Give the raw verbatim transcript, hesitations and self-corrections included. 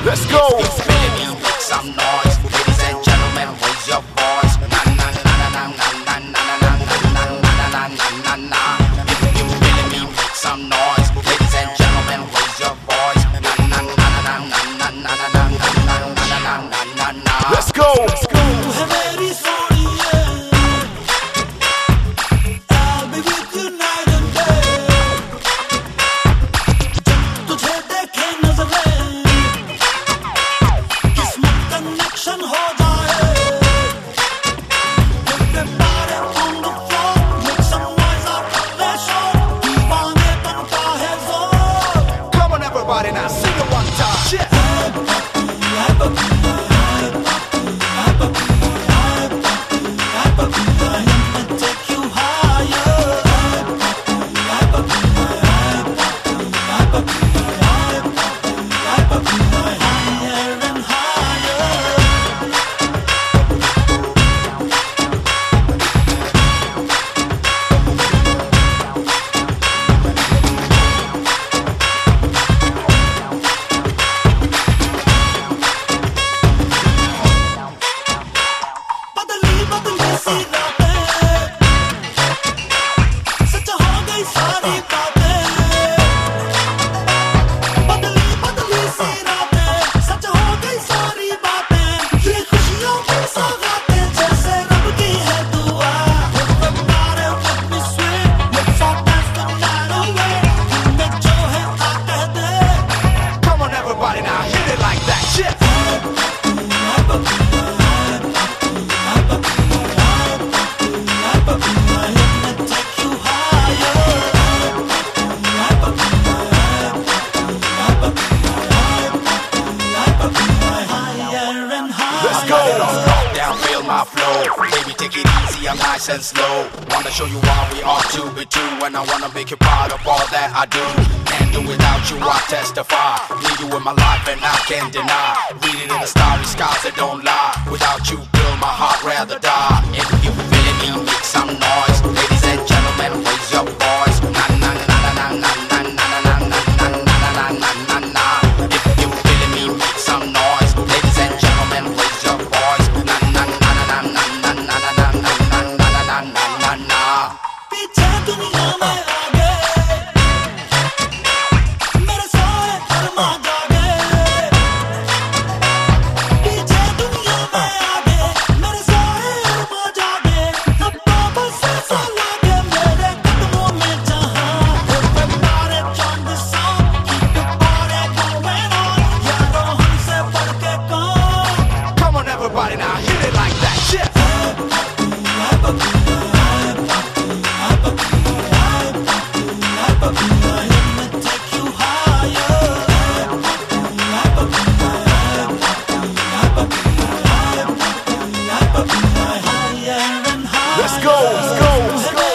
Let's go. If you feeling me, make some noise. Ladies and gentlemen, raise your voice. Na na na na na na na na na na na na na na. If you feeling me, make some noise. Ladies and gentlemen, raise your voice. Na na na na na na na na na na na na. Let's go. Let's go. Everybody now sing it one time. Yeah. My flow, baby, take it easy, I'm nice and slow. Wanna show you why we are two be two, and I wanna make you proud of all that I do. Can't do without you, I testify. Need you in my life and I can't deny. Read it in the starry skies that don't lie. Without you, girl, my heart rather die. If you feeling me, make some noise. Ladies and gentlemen, raise your voice. Na na na na na na na na na na na na na na. If you feeling me, make some noise. Ladies and gentlemen, raise your voice. Na na na. पीछे दुनिया में आगे मेरे सोए अरमा जागे पीछे दुनिया में आगे मेरे सोए अरमा जागे अब तो बस ऐसा लगे मेरे कदमों में जहां everybody join the song keep the party going on यारों हमसे बढ़ के कौन Come on everybody now hit it like that shit. Let's go. Let's go. Let's go.